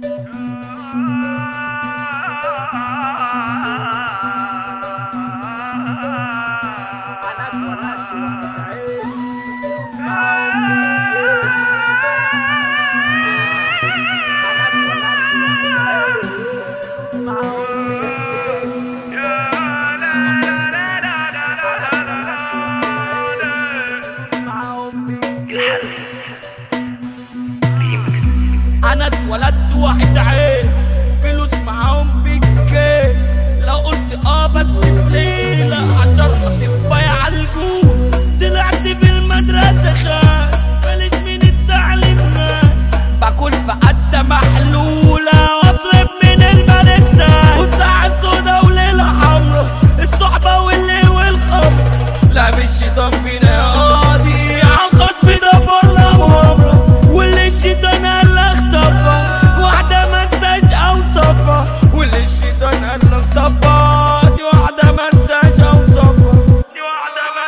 انا اتولدت واحد عين، فلوس معاهم بالكيل. لو قلت بس في ليلة عالجرح تبقى يعالجوه. طلعت في المدرسة خان، ماليش من التعليم باكل في قدة محلولة واصرف من المدرسة، وساعة سودا وليلة حمرا، الصحبة والليل والخمر. لعب الشيطان فينا قاضي عالخطف ده بره مغامرة، واللي الشيطان قال اختفى واحدة ما انساش اوصفها، واللي الشيطان قال اختفى دي واحدة ما انساش اوصفها، دي واحدة ما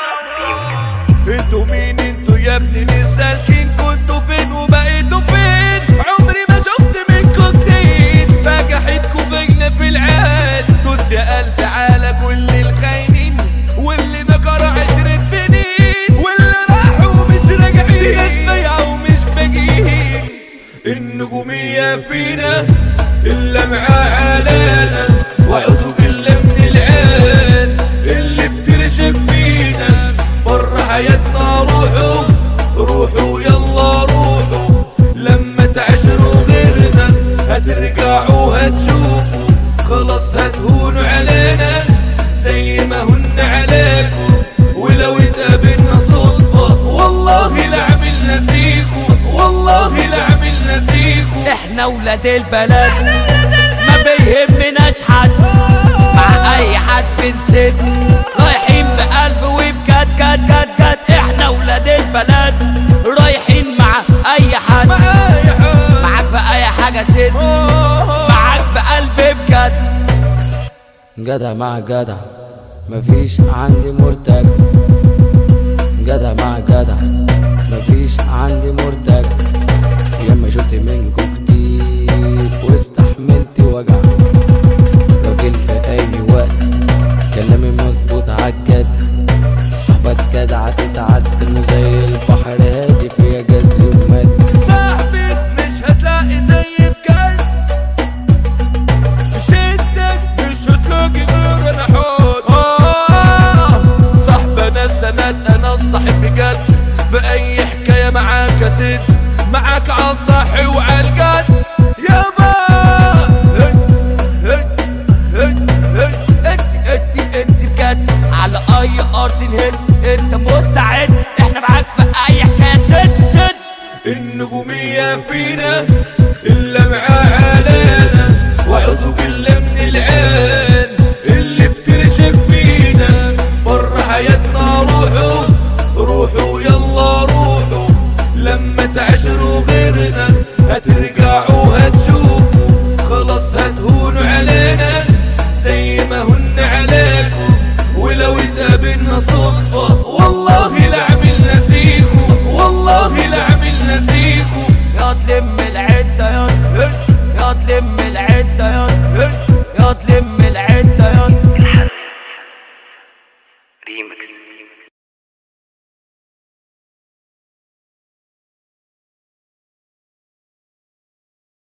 انساش. انتوا مين انتوا يا ابني مش سالكين؟ كنتوا فين وبقيتوا فين؟ عمري ما شفت منكوا جديد، فجحتكوا بجنة في العهد. دوس يا قلبي على كل الخاينين واللي نكر 20 سنين، واللي راحوا مش راجعين، ناس بايعة ومش باجيين. النجومية فينا إلا معاه علانا، وأعوذ بالله من العين اللي بترشف فينا. بره حياتنا روحوا روحوا يلا روحوا، لما تعشروا غيرنا هترجعوا هتشوفوا. خلاص هتهونوا علينا زي ما هن عليكم، ولو اتقابلنا صدفة والله لا عملنا فيكم، والله لا عملنا فيكم. احنا ولاد البلد ما بيهمناش حد، مع اي حد بنسد، رايحين بقلب وبجد جد جد جد. احنا ولاد البلد رايحين مع اي حد، معاك في اي حاجة سد، معاك بقلب بجد. جدع مع جدع مفيش عندي مرتج، جدع مع جدع مفيش عندي مرتج. ياما شفت منكم كتير واستحملت وجع، راجل في اي وقت كلامي مظبوط عالجد. صحبك جدعة تتعدل زي البحر هادي فيها جزر ومد. صاحبي مش هتلاقي زي بجد، في شدك مش هتلاقي غير انا حوت. صاحب انا السند، انا الصاحب بجد، في اي حكاية معاك اسد، معاك عالصاحي وعالجد يابا. انت بجد على اي ارض نهد، انت مستعد، احنا معاك في اي حكاية سد. النجومية فينا إلا معاه علانا، وأعوذ بالله من العين اللي بترشف فينا. بره حياتنا روحوا روحوا يلا روحوا، لما تعشروا غيرنا هترجعوا هتشوفوا. خلاص هتهونوا علينا زي ما هن عليكم، ولو اتقابلنا صدفة والله لا عملنا فيكم، والله لا عملنا فيكم. يا تلم العدة يا تلم العدة يا تلم